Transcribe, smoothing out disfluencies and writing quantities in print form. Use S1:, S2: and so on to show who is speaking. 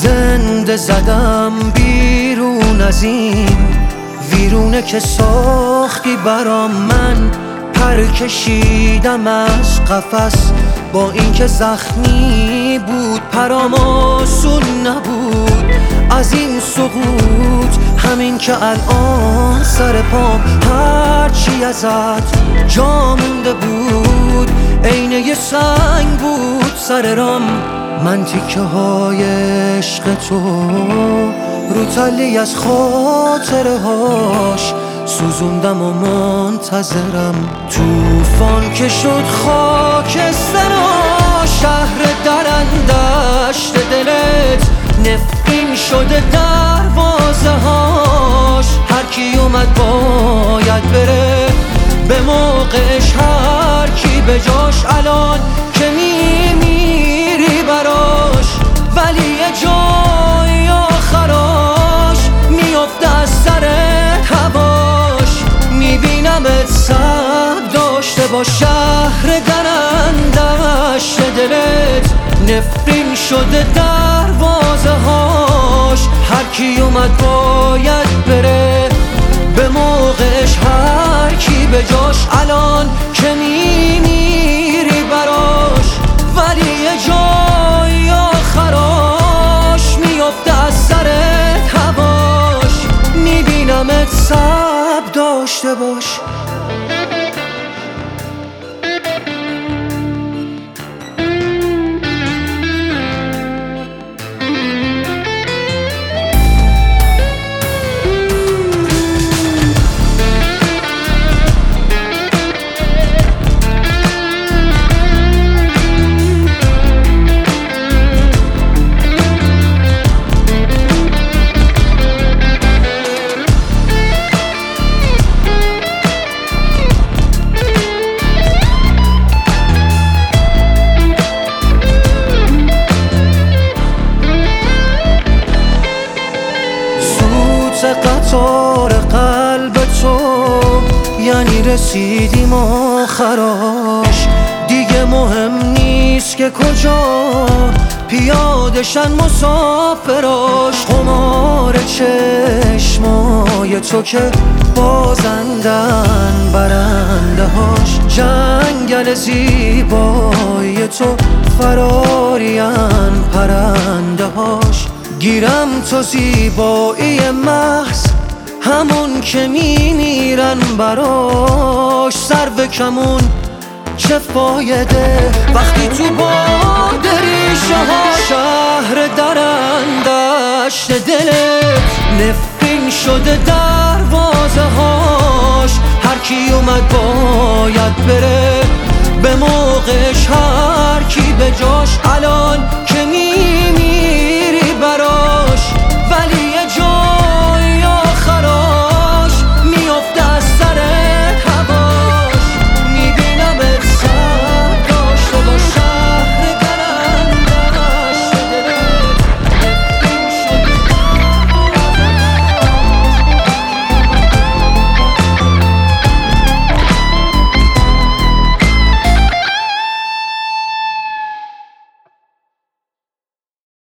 S1: زنده زدم بیرون از این ویرونه که ساختی برام. من پر کشیدم از قفس با اینکه زخمی بود، پرام آسون نبود از این سقوط. همین که الان سر پام هرچی ازت جا مونده بود عین یه سنگ بود سر رام. من تیکه های عشق تو رو تلی از خاطره هاش سوزوندم و منتظرم. توفان که شد خاکسترا، شهر درندشت دلت نفرین شده دروازه هاش. هر کی اومد باید بره به موقعش، هر کی به جاش الان که میمیری براش. ولی یه جای آخراش میفته از سرت هواش. میبینمت سب داشته با شهر درندشت دلت نفرین شده دروازه هاش. هر کی اومد باید بره به موقعش، هر کی به جاش الان که میمیری براش. ولی یه جای آخراش میفته از سرت هواش. میبینمت سب داشته باش. قطار قلب تو یعنی رسیدیم آخراش. دیگه مهم نیست که کجا پیادشن مسافراش. خمار چشمای تو که بازندن برنده هاش. جنگل زیبای تو فرارین پرنده هاش. گیرم تو زیبایی محض همون که میمیرن براش. سر به کمون چه فایده وقتی تو باد ریشه ها. شهر درندشت دلت نفرین شده دروازه هاش. هر کی اومد باید بره به موقعش، هر کی به جاش الان